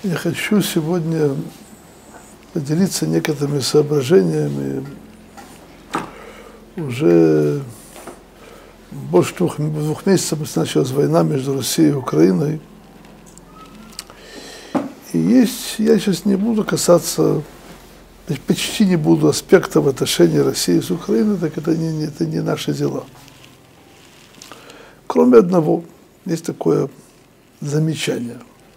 Я хочу сегодня поделиться некоторыми соображениями. Уже больше двух месяцев началась война между Россией и Украиной. И я сейчас не буду касаться, почти не буду аспектов отношений России с Украиной, так это не наши дела. Кроме одного, есть такое замечание.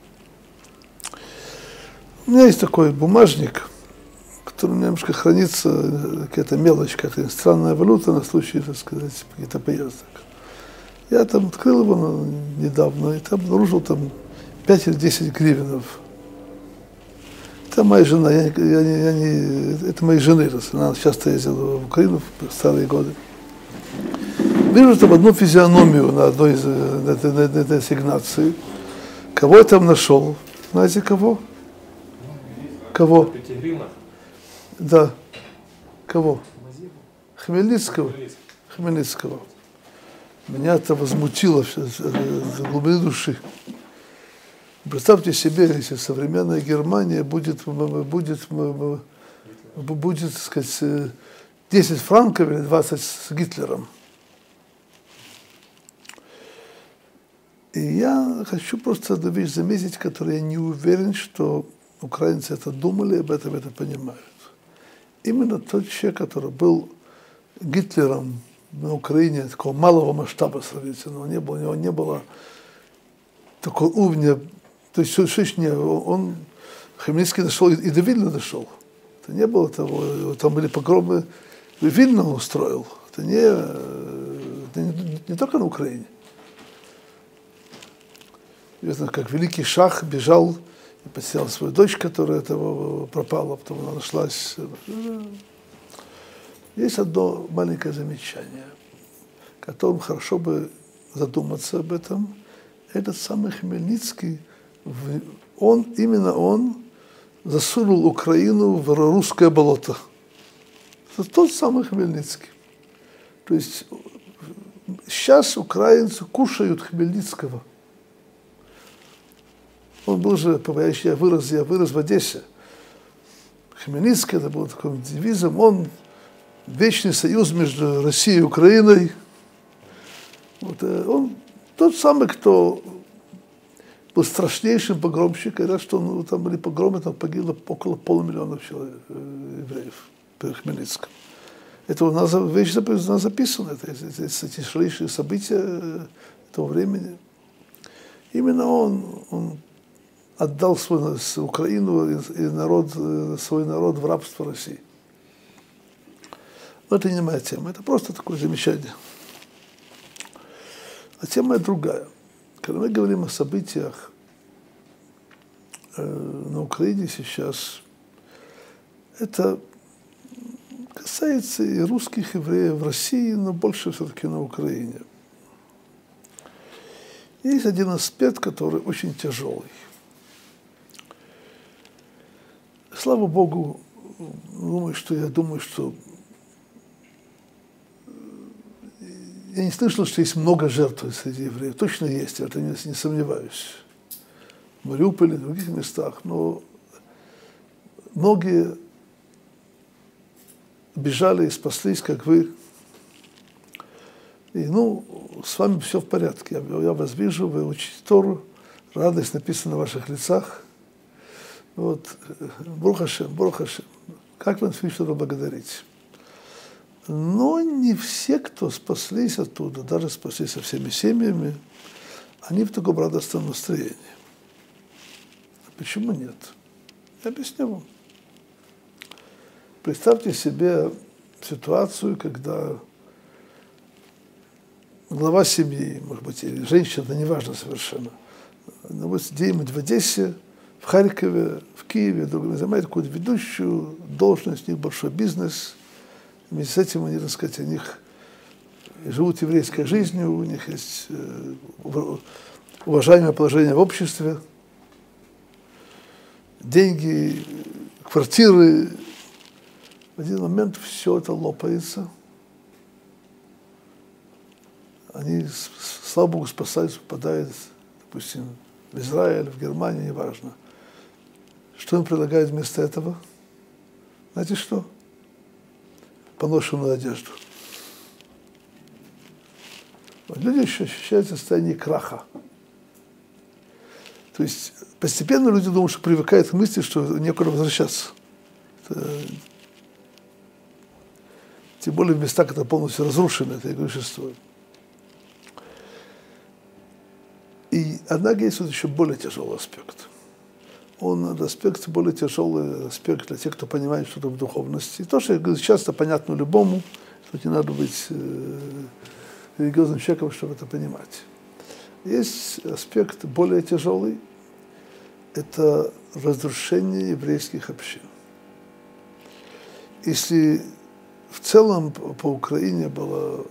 У меня есть такой бумажник, в котором немножко хранится какая-то мелочь, какая-то иностранная валюта на случай, так сказать, каких-то поездок. Я там открыл его недавно и там обнаружил там 5 или 10 гривенов. Это моя жена, это моей жены, она часто ездила в Украину в старые годы. Вижу там одну физиономию на одной из этой ассигнации. Кого я там нашел? Знаете кого? Кого? Да. Кого? Хмельницкого. Хмельницкого. Меня это возмутило до глубины души. Представьте себе, если современная Германия будет, так сказать, 10 франков или 20 с Гитлером. И я хочу просто одну вещь заметить, которую я не уверен, что украинцы это думали, об этом это понимают. Именно тот человек, который был Гитлером на Украине, такого малого масштаба сравнительно, у него не было такого уровня, то есть он Хмельницкий дошел и до Вильна дошел. Это не было того, там были погромы, Вильна он устроил, это не только на Украине. Известно, как великий шах бежал и потерял свою дочь, которая этого пропала, потом она нашлась. Есть одно маленькое замечание, о котором хорошо бы задуматься об этом. Этот самый Хмельницкий, именно он засунул Украину в русское болото. Это тот самый Хмельницкий. То есть сейчас украинцы кушают Хмельницкого. Он был же, я вырос в Одессе. Хмельницкий, это был таким девизом, он вечный союз между Россией и Украиной. Вот, он тот самый, кто был страшнейшим погромщиком. Говорят, что там были погромы, там погибло около 500 000 человек, евреев при Хмельницком. Это у нас записано, эти тяжелейшие события того времени. Именно он отдал свою Украину и свой народ в рабство России. Но это не моя тема, это просто такое замечание. А тема другая. Когда мы говорим о событиях на Украине сейчас, это касается и русских евреев в России, но больше все-таки на Украине. Есть один аспект, который очень тяжелый. Слава Богу, я думаю, что я не слышал, что есть много жертв среди евреев. Точно есть, я это не сомневаюсь. В Мариуполе, в других местах. Но многие бежали и спаслись, как вы. И, с вами все в порядке. Я вас вижу, вы учите Тору, радость написана на ваших лицах. Вот, Барух Ашем. Как вам что благодарить? Но не все, кто спаслись оттуда, даже спаслись со всеми семьями, они в таком радостном настроении. Почему нет? Я объясню вам. Представьте себе ситуацию, когда глава семьи, может быть, или женщина, это не важно совершенно, где-нибудь в Одессе, в Харькове, в Киеве, занимает какую-то ведущую должность, у них большой бизнес. Вместе с этим они, так сказать, живут еврейской жизнью, у них есть уважаемое положение в обществе, деньги, квартиры. В один момент все это лопается. Они, слава Богу, спасаются, попадают, допустим, в Израиль, в Германию, неважно. Что им предлагают вместо этого? Знаете что? Поношенную одежду. Люди еще ощущают состояние краха. То есть постепенно люди думают, что привыкают к мысли, что некуда возвращаться. Тем более в местах, которые полностью разрушены, это имущество. И однако есть вот еще более тяжелый аспект. Аспект более тяжелый аспект для тех, кто понимает что-то в духовности. И то, что часто понятно любому, что не надо быть религиозным человеком, чтобы это понимать. Есть аспект более тяжелый, это разрушение еврейских общин. Если в целом по Украине было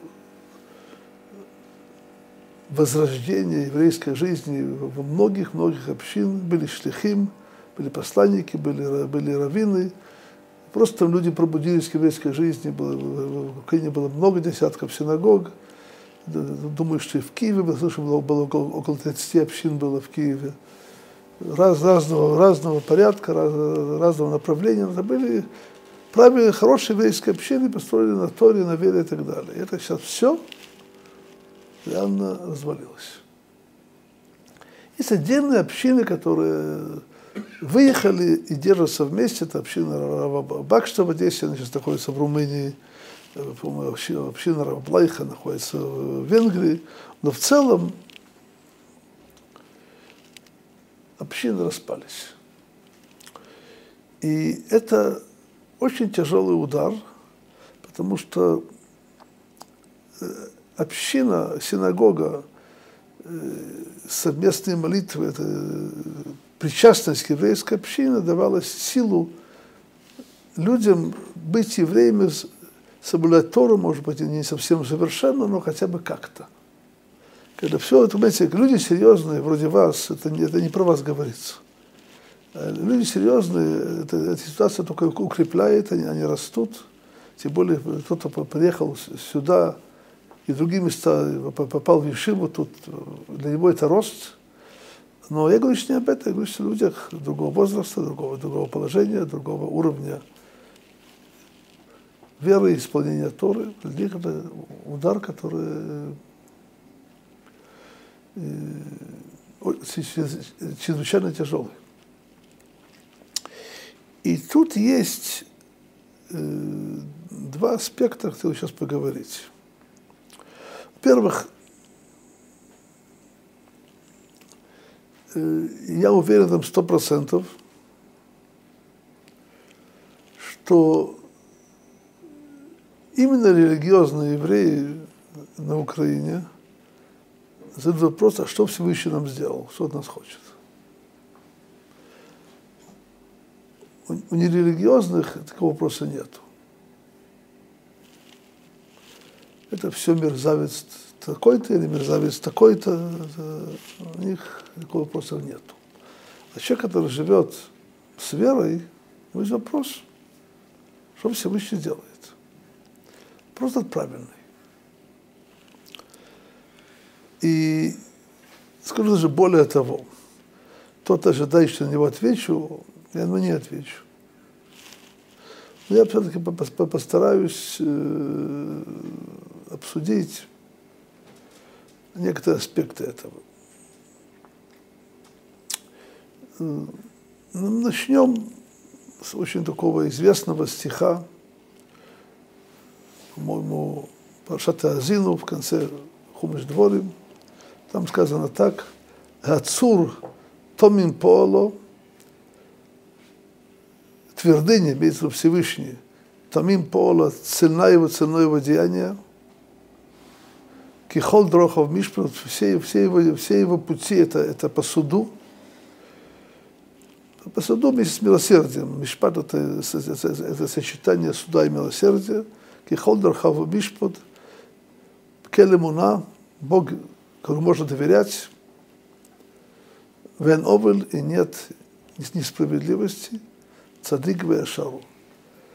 возрождение еврейской жизни во многих-многих общин, были шлихим, были посланники, были раввины, просто там люди пробудились к еврейской жизни, в Украине было много десятков синагог. Думаю, что и в Киеве, было около 30 общин было в Киеве. Разного порядка, разного направления. Это были правильные, хорошие еврейские общины, построены на Торе, на вере и так далее. И это сейчас все реально развалилось. Есть отдельные общины, которые выехали и держатся вместе. Это община Рава Бакшта в Одессе, она сейчас находится в Румынии. Община Рава Блайха находится в Венгрии, но в целом общины распались. И это очень тяжелый удар, потому что община, синагога, совместные молитвы, это причастность к еврейской общине давала силу людям быть евреями, соблюдать Тору, может быть, и не совсем совершенно, но хотя бы как-то. Когда все это, понимаете, люди серьезные, вроде вас, это не про вас говорится. Люди серьезные, эта ситуация только укрепляет, они растут. Тем более, кто-то приехал сюда и в другие места попал в Ешиву, тут для него это рост. Но я говорю, что не об этом, я говорю, что о людях другого возраста, другого положения, другого уровня веры и исполнения Торы. Для них это удар, который чрезвычайно тяжелый. И тут есть два аспекта, хотел сейчас поговорить. Во-первых, я уверен там 100%, что именно религиозные евреи на Украине задают вопрос, а что Всевышний нам сделал, что от нас хочет. У нерелигиозных такого вопроса нет. Это все мерзавец такой-то или мерзавец такой-то, у них такого вопроса нет. А человек, который живет с верой, есть вопрос, что Всевышний делает. Просто правильный. И скажу даже более того, тот ожидает, что на него отвечу, я ему не отвечу. Но я все-таки постараюсь обсудить некоторые аспекты этого. Начнем с очень такого известного стиха, по-моему, Парашат Аазину в конце Хумаш Дворим. Там сказано так: «Ацур томим поало», твердыня, имеется в виду Всевышний, томим поало, цельное его деяние, кихол дрохов мишпрут, все его пути это по суду. По суду вместе с милосердием. Мишпат это сочетание суда и милосердия. Кихол дрохов мишпрут, келемуна, Бог, которому можно доверять, вен овель, и нет несправедливости, цадик вешару.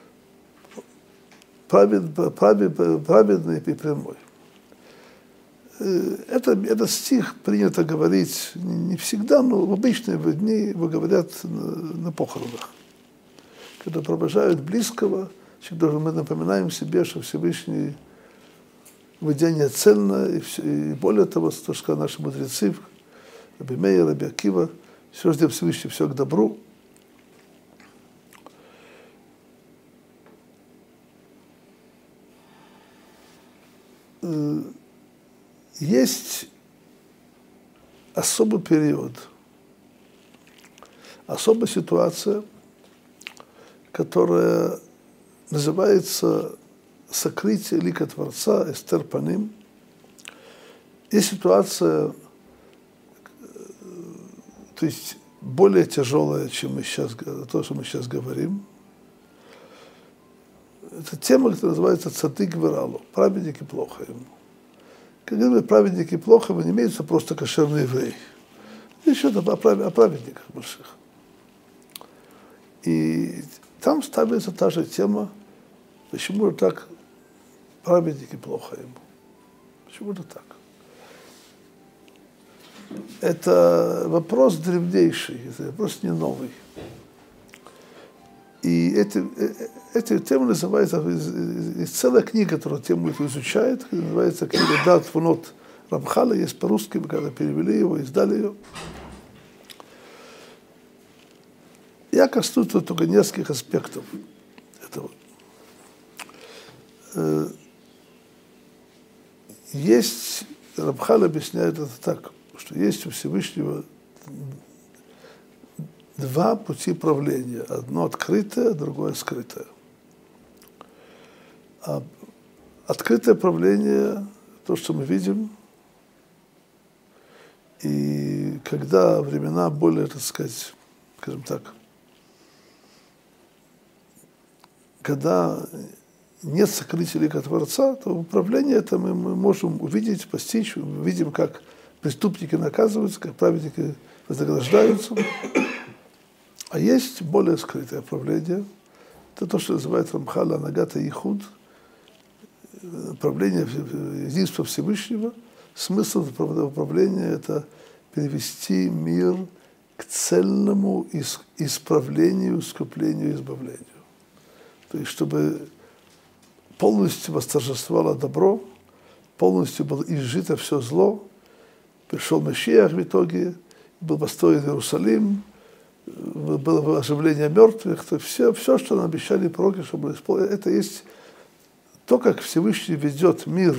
Праведный и прямой. Этот стих принято говорить не всегда, но в обычные дни его говорят на похоронах. Когда провожают близкого, мы напоминаем себе, что Всевышний видение цельно, и более того, то, что наши мудрецы, Раби Меир, Раби Акива, все, что Всевышний, все к добру. Есть особый период, особая ситуация, которая называется сокрытие лика Творца, Эстер Паним. Есть ситуация, то есть более тяжелая, чем то, что мы сейчас говорим. Это тема, которая называется цадык виралу, праведник и плохо ему. Когда говорят праведник и плохо, не имеется просто кошерный еврей. Еще о праведниках больших. И там ставится та же тема, почему же так праведник и плохо ему. Почему же так? Это вопрос древнейший, это вопрос не новый. И эта тема называется, есть целая книга, которая тему эту изучает, называется книга «Дат Твунот Рамхала», есть по-русски, мы когда перевели его, издали ее. Я коснусь тут только нескольких аспектов этого. Есть, Рамхал объясняет это так, что есть у Всевышнего два пути правления. Одно открытое, другое скрытое. А открытое правление, то, что мы видим, и когда времена более, так сказать, скажем так, когда нет сокрытия лика Творца, то управление это мы можем увидеть, постичь, мы видим, как преступники наказываются, как праведники вознаграждаются. А есть более скрытое правление. Это то, что называется Рамхал Анагата Ихуд, правление единства Всевышнего. Смысл управления – это перевести мир к цельному исправлению, искуплению, избавлению. То есть, чтобы полностью восторжествовало добро, полностью было изжито все зло, пришел Машиах в итоге, был построен Иерусалим, было оживление мертвых, то все, что нам обещали пророки, чтобы исполнить, это есть то, как Всевышний ведет мир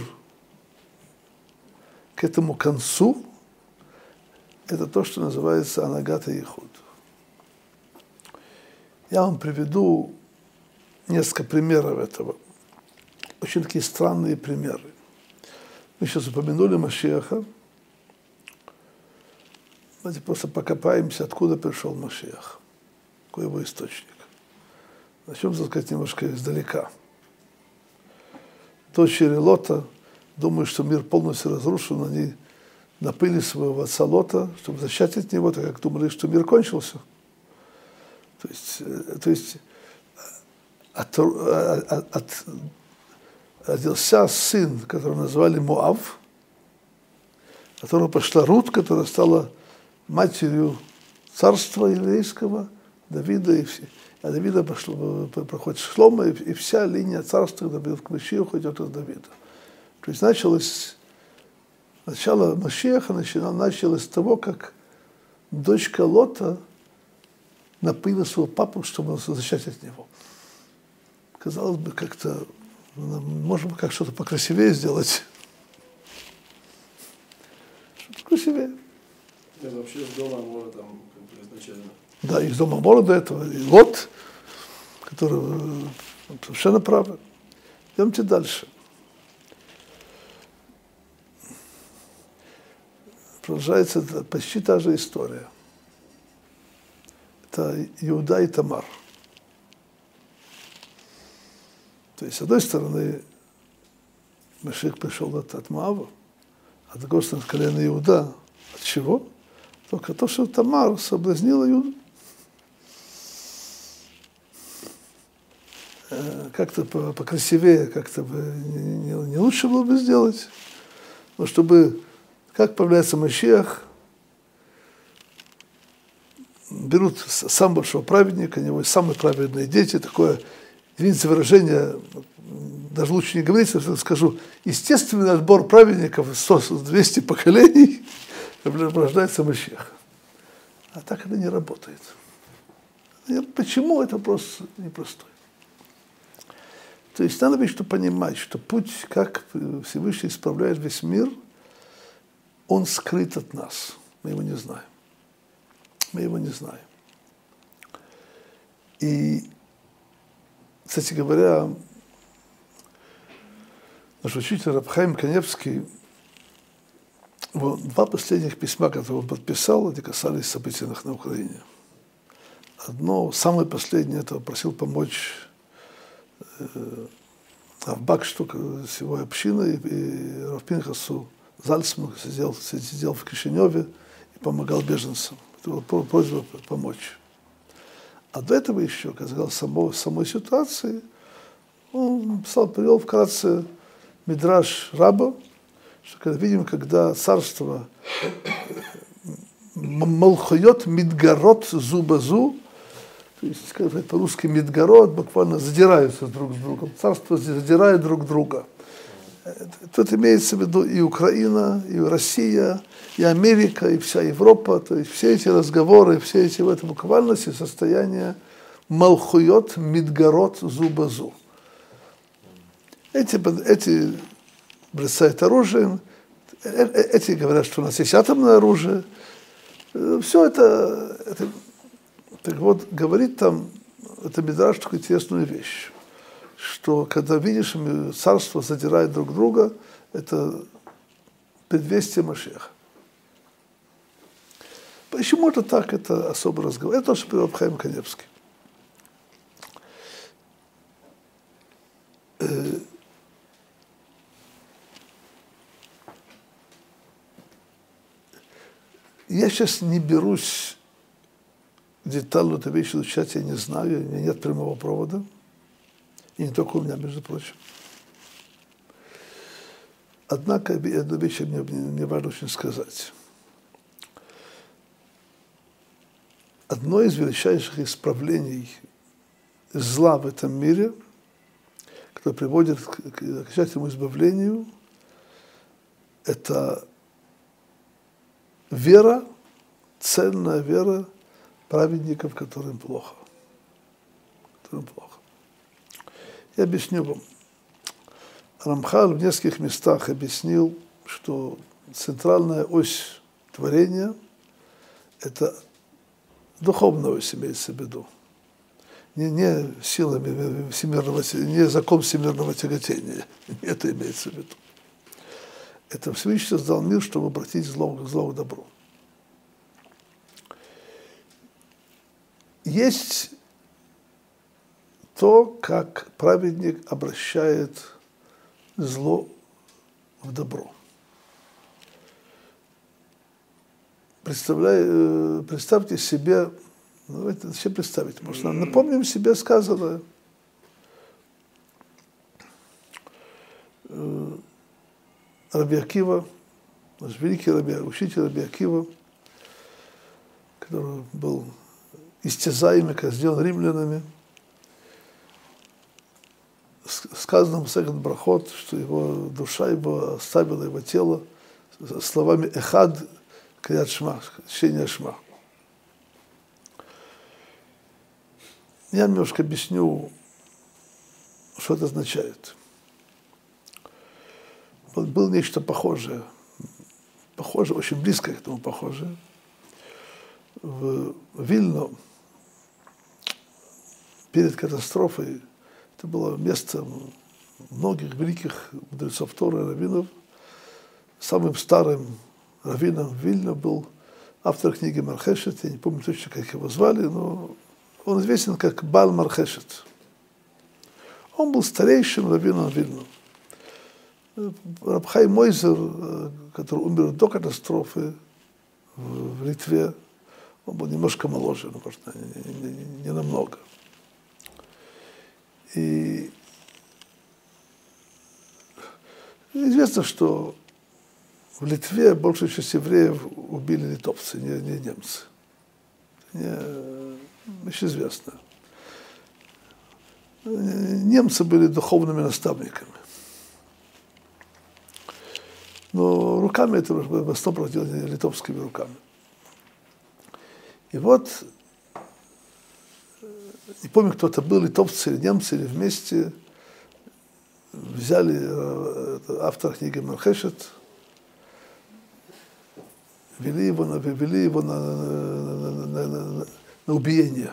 к этому концу, это то, что называется Анагата Ихуд. Я вам приведу несколько примеров этого. Очень такие странные примеры. Мы сейчас упомянули Машиаха. Давайте просто покопаемся, откуда пришел Машиах, какой его источник. Начнем, так сказать, немножко издалека. Дочери Лота думают, что мир полностью разрушен, они напыли своего отца Лота, чтобы защитить от него, так как думали, что мир кончился. То есть родился сын, которого назвали Моав, которого пошла Рут, которая стала матерью царства еврейского, Давида, а Давида проходит Шлома, и вся линия царства к Машиаху идет от Давида. То есть начало Машиаха началось с того, как дочка Лота напыла своего папу, чтобы защищать от него. Казалось бы, как-то, может быть, как что-то покрасивее сделать. Что-то красивее. Да, вообще с дома Амора там изначально. Да, из дома Амора до этого. И Лот, который совершенно правы. Идемте дальше. Продолжается почти та же история. Это Иуда и Тамар. То есть, с одной стороны, Машиах пришел от Моава, а с другой стороны, от колена Иуда. От чего? Только то, что Тамар соблазнила Иуду. Как-то покрасивее, как-то бы не лучше было бы сделать. Но чтобы, как появляется Машиах, берут самого большого праведника, у него есть самые праведные дети, такое, извините за выражение, даже лучше не говорить, я скажу, естественный отбор праведников 200 поколений рождается Машиах. А так это не работает. Почему? Это вопрос непростой. То есть надо ведь понимать, что путь, как Всевышний исправляет весь мир, он скрыт от нас. Мы его не знаем. Мы его не знаем. И, кстати говоря, наш учитель Рав Хаим Каневский, два последних письма, которые он подписал, они касались событий на Украине. Одно, самое последнее, это просил помочь Авбакшту с его общиной, и Рав Пинхасу Зальцману сидел в Кишиневе и помогал беженцам. Это была просьба помочь. А до этого еще, как сказал, самой ситуации, он привел вкратце Мидраш Раба, что когда видим, когда царство Малхойот Мидгарот Зубазу, то есть, сказать по-русски, Мидгарот, буквально задираются друг с другом, царство задирает друг друга. Тут имеется в виду и Украина, и Россия, и Америка, и вся Европа, то есть все эти разговоры, все эти в этом буквальности состояние Малхойот Мидгарот Зубазу. Эти бросают оружие, эти говорят, что у нас есть атомное оружие. Все это так вот, говорит там, это Мидраш, такую интересную вещь, что когда видишь, царство задирает друг друга, это предвестие Машиаха. Почему это так, это особый разговор. Это то, что привел Рав Хаим Каневский. Я сейчас не берусь детально эту вещь изучать, я не знаю, у меня нет прямого провода. И не только у меня, между прочим. Однако одну вещь мне важно очень сказать. Одно из величайших исправлений зла в этом мире, которое приводит к окончательному избавлению, это вера, ценная вера праведников, которым плохо. Которым плохо. Я объясню вам. Рамхаль в нескольких местах объяснил, что центральная ось творения – это духовная ось, имеется в виду. Не силами всемирного, не закон всемирного тяготения. Это имеется в виду. Это Всевышний создал мир, чтобы обратить зло к добру. Есть то, как праведник обращает зло в добро. Представьте себе, давайте все представить, может, напомним себе сказанное. Раби Акива, наш великий учитель Раби Акива, который был истязаемый, казнен римлянами, сказано в Сехет Брахот, что его душа его оставила его тело словами «Эхад Крият Шма», чтение Шма. Я немножко объясню, что это означает. Было нечто похожее, очень близко к этому похожее. В Вильно перед катастрофой, это было место многих великих мудрецов Торы, раввинов. Самым старым раввином Вильно был автор книги Мархешет, я не помню точно, как его звали, но он известен как Баал Мархешет. Он был старейшим раввином Вильно. Рав Хаим Мойзер, который умер до катастрофы в Литве, он был немножко моложе, но, может, не намного. И известно, что в Литве большую часть евреев убили литовцы, не немцы. Еще известно. Немцы были духовными наставниками. Но руками это в основном делали литовскими руками. И вот, не помню, кто это был, литовцы или немцы, или вместе взяли автора книги Мархешет, вели его на убиение.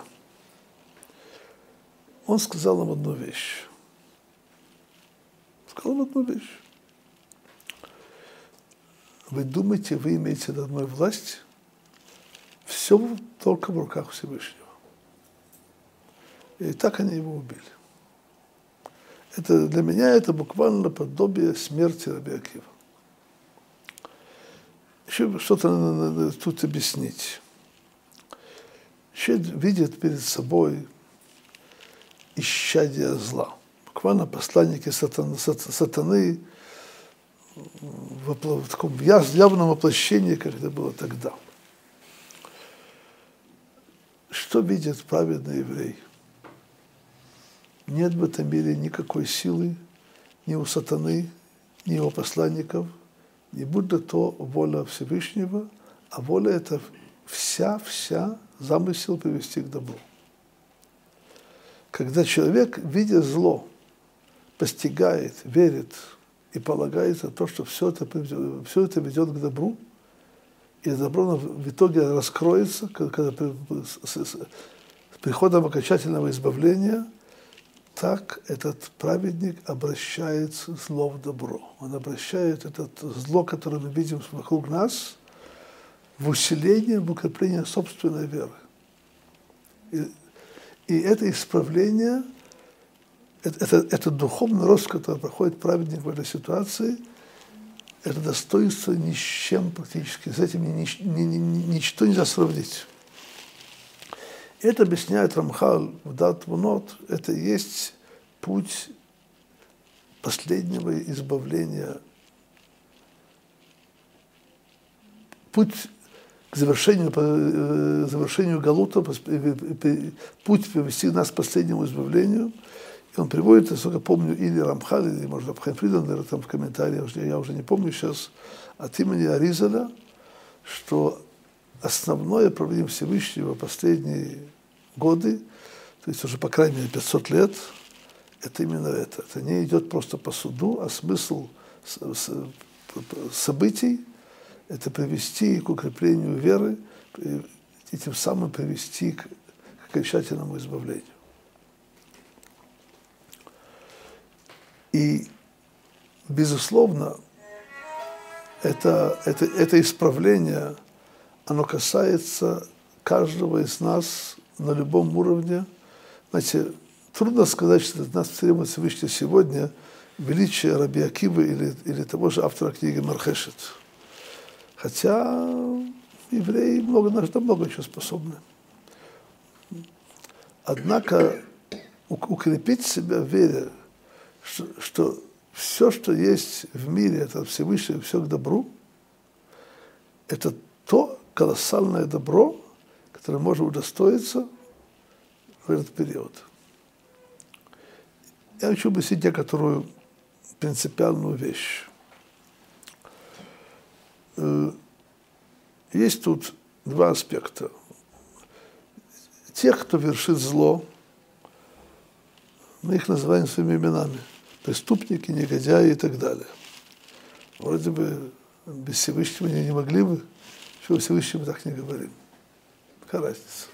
Он сказал им одну вещь. Вы думаете, вы имеете над мной власть? Все только в руках Всевышнего. И так они его убили. Для меня это буквально подобие смерти Раби Акива. Еще что-то надо тут объяснить. Человек видит перед собой исчадие зла. Буквально посланники сатаны в таком явном воплощении, как это было тогда. Что видит праведный еврей? Нет в этом мире никакой силы ни у сатаны, ни у его посланников, не будь то воля Всевышнего, а воля это вся замысел привести к добру. Когда человек, видя зло, постигает, верит и полагается то, что все это ведет к добру, и добро в итоге раскроется, когда с приходом окончательного избавления, так этот праведник обращает зло в добро. Он обращает это зло, которое мы видим вокруг нас, в усиление, в укрепление собственной веры. И это исправление, это духовный рост, который проходит праведник в этой ситуации, это достоинство ни с чем практически, с этим ничто нельзя сравнить. Это объясняет Рамхаль в Дат Вунот, это и есть путь последнего избавления, путь к завершению Галута, путь привести нас к последнему избавлению. И он приводит, насколько помню, или Рамхаль, или, может, Абхайм Фриден, наверное, там в комментариях, я уже не помню сейчас, от имени Аризаля, что основное правление Всевышнего последние годы, то есть уже по крайней мере 500 лет, это именно это. Это не идет просто по суду, а смысл событий – это привести к укреплению веры и тем самым привести к окончательному избавлению. И, безусловно, это исправление, оно касается каждого из нас на любом уровне. Знаете, трудно сказать, что от нас требует Всевышний сегодня величие Раби Акивы или того же автора книги Мархешет. Хотя евреи на много чего способны. Однако укрепить себя в вере, что все, что есть в мире, это Всевышний, все к добру, это то колоссальное добро, которое можно удостоиться в этот период. Я хочу объяснить некоторую принципиальную вещь. Есть тут два аспекта. Тех, кто вершит зло, мы их называем своими именами. Преступники, негодяи и так далее. Вроде бы без Всевышнего не могли бы, чего Всевышнего так не говорим. Какая разница?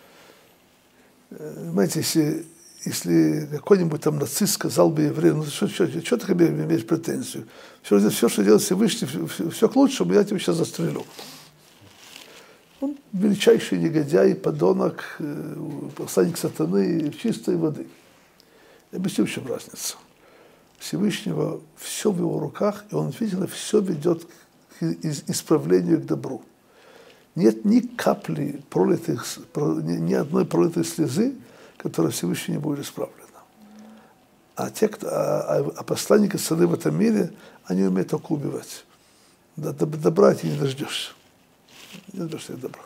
Понимаете, если какой-нибудь там нацист сказал бы еврею, ну что ты ко мне имеешь претензию? Все, что делает Всевышний, все к лучшему, я тебя сейчас застрелю. Он величайший негодяй, подонок, посланник сатаны чистой воды. Я объясню, в чем разница. Всевышнего все в его руках, и он, видимо, все ведет к исправлению, к добру. Нет ни капли ни одной пролитой слезы, которая Всевышний не будет исправлена. А посланники сатаны в этом мире, они умеют только убивать. Добра ты не дождешься. Не дождешься добра.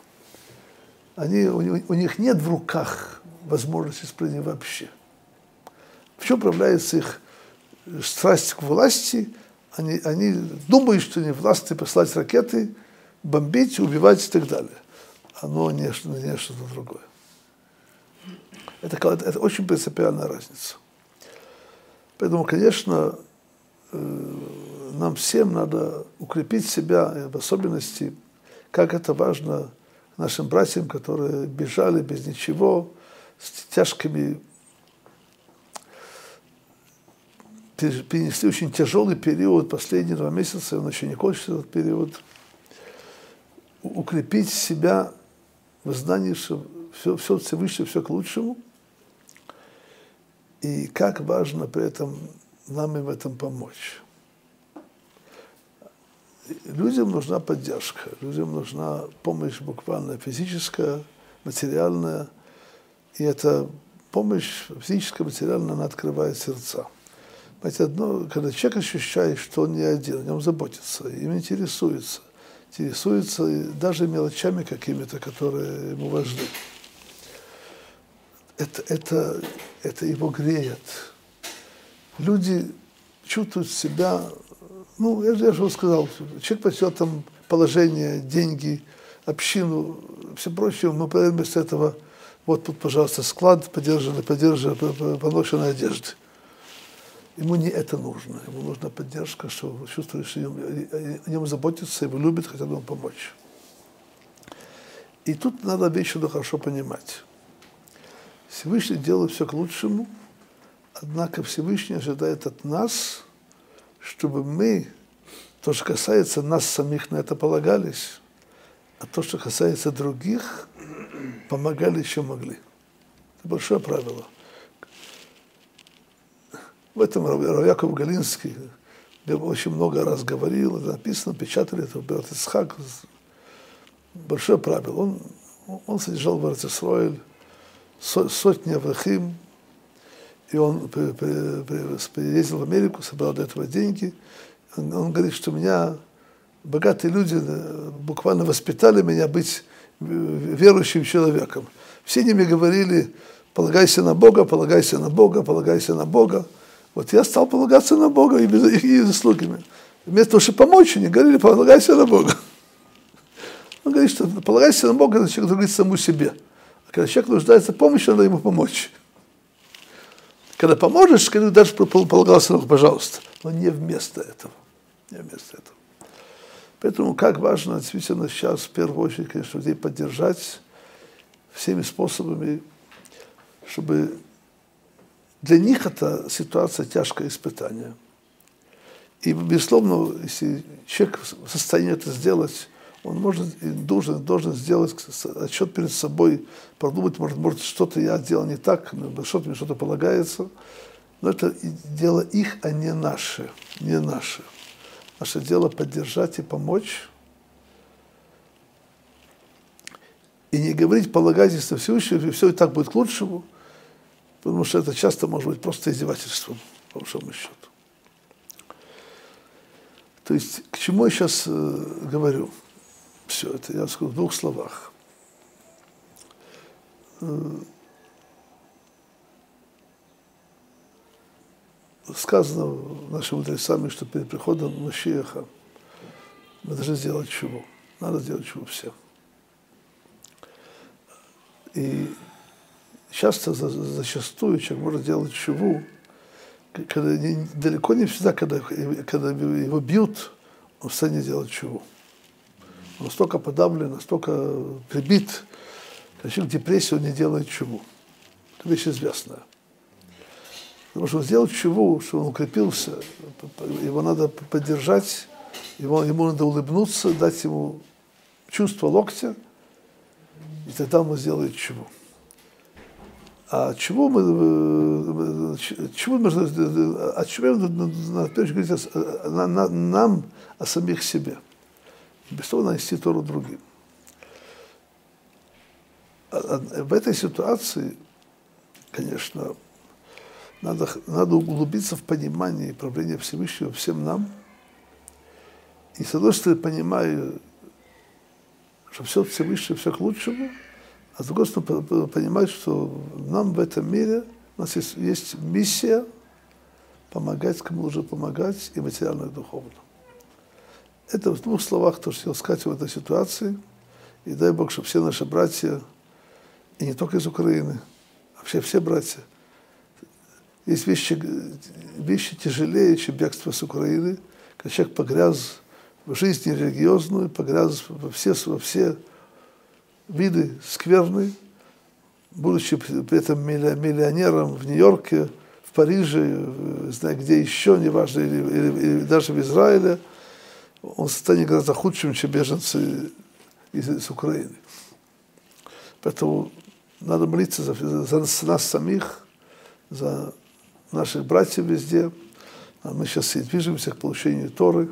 У них нет в руках возможности исправления вообще. В чем проявляется их страсть к власти? Они думают, что они властны послать ракеты, бомбить, убивать и так далее. Оно не что-то другое. Это очень принципиальная разница. Поэтому, конечно, нам всем надо укрепить себя, в особенности, как это важно нашим братьям, которые бежали без ничего, с тяжкими, перенесли очень тяжелый период, последние 2 месяца, он еще не кончится, этот период. Укрепить себя в знании, что все Всевышнее, все к лучшему. И как важно при этом нам им в этом помочь. Людям нужна поддержка, людям нужна помощь буквально физическая, материальная. И эта помощь физическая, материальная, она открывает сердца. Понимаете, когда человек ощущает, что он не один, о нем заботится, им интересуется даже мелочами какими-то, которые ему важны. Это его греет. Люди чувствуют себя, я же вам сказал, человек просил там положение, деньги, общину, все прочее, мы вместо этого, вот тут, пожалуйста, склад, подержанный, поношенной одежды. Ему не это нужно, ему нужна поддержка, что чувствует, что о нем заботятся, его любят, хотят ему помочь. И тут надо вещи хорошо понимать. Всевышний делает все к лучшему, однако Всевышний ожидает от нас, чтобы мы, то, что касается нас самих, на это полагались, а то, что касается других, помогали, чем могли. Это большое правило. В этом Рав Яков Галинский очень много раз говорил, это написано, печатали, это Беат Ицхак. Большое правило. Он содержал в Эрец-Исроэль сотни аврахим, и он приездил в Америку, собрал для этого деньги. Он говорит, что меня богатые люди буквально воспитали меня быть верующим человеком. Все мне говорили: полагайся на Бога, полагайся на Бога, полагайся на Бога. Вот я стал полагаться на Бога и заслугами. Вместо того, чтобы помочь, они говорили: полагайся на Бога. Он говорит, что полагайся на Бога, это человек говорит самому себе. А когда человек нуждается в помощи, надо ему помочь. Когда поможешь, скажи, даже полагался на Бога, пожалуйста. Но не вместо этого. Не вместо этого. Поэтому как важно действительно сейчас, в первую очередь, конечно, людей поддержать всеми способами, чтобы для них эта ситуация тяжкое испытание. И, безусловно, если человек в состоянии это сделать, он может и должен сделать отчет перед собой, продумать, может, что-то я делал не так, что-то мне что-то полагается. Но это дело их, а не наше. Не наше. Наше дело поддержать и помочь. И не говорить: полагайтесь на Всевышнего, и все и так будет к лучшему. Потому что это часто может быть просто издевательством, по большому счету. То есть, к чему я сейчас говорю? Все это я скажу в 2 словах. Сказано нашими мудрецами, что перед приходом Машиаха мы должны сделать чуву. Надо сделать чуву всем. И часто, зачастую человек может делать чуву, когда далеко не всегда, когда его бьют, он в состоянии делать чуву. Он настолько подавлен, настолько прибит, когда человек в депрессии, он не делает чуву. Это вещь известная. Потому что он сделал чуву, что он укрепился, его надо поддержать, ему надо улыбнуться, дать ему чувство локтя, и тогда он сделает чуву. А чего мы говорить нам о самих себе? Безусловно, нести Тору другим. В этой ситуации, конечно, надо углубиться в понимание и правление Всевышнего всем нам И с одной стороны понимаю, что все Всевышнее, все к лучшему, а с другой стороны понимаю, что нам в этом мире, у нас есть миссия помогать, кому нужно помогать, и материально, и духовно. Это в двух словах то, что я хотел сказать в этой ситуации. И дай Бог, чтобы все наши братья, и не только из Украины, вообще все братья, есть вещи тяжелее, чем бегство с Украины, когда человек погряз в жизни религиозную, погряз во все виды скверны, будучи при этом миллионером в Нью-Йорке, в Париже, не знаю, где еще, неважно, или даже в Израиле, он станет гораздо худшим, чем беженцы из Украины. Поэтому надо молиться за нас самих, за наших братьев везде. А мы сейчас и движемся к получению Торы.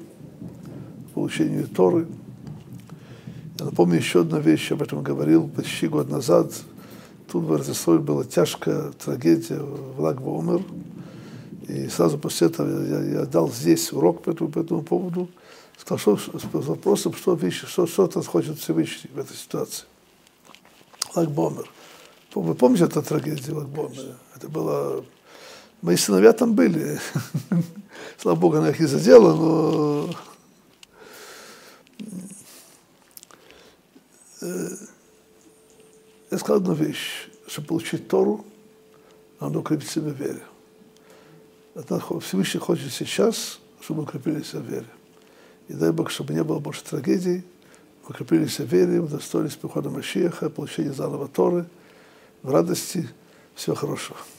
Я напомню еще одну вещь, об этом говорил почти год назад. Тут в Эрец-Исроэль была тяжкая трагедия в Лаг баОмер. И сразу после этого я дал здесь урок по этому поводу. Сказал, с вопросом, что хочет Всевышний в этой ситуации. Лаг баОмер. Вы помните эту трагедию Лаг баОмер? Это было... Мои сыновья там были. Слава Богу, она их не задела, но... Я сказал одну вещь. Чтобы получить Тору, надо укрепить себя в вере. Всевышний хочет сейчас, чтобы мы укрепились в вере. И дай Бог, чтобы не было больше трагедий, укрепились в вере, удостоились прихода Машиаха, получения заново Торы, в радости. Всего хорошего.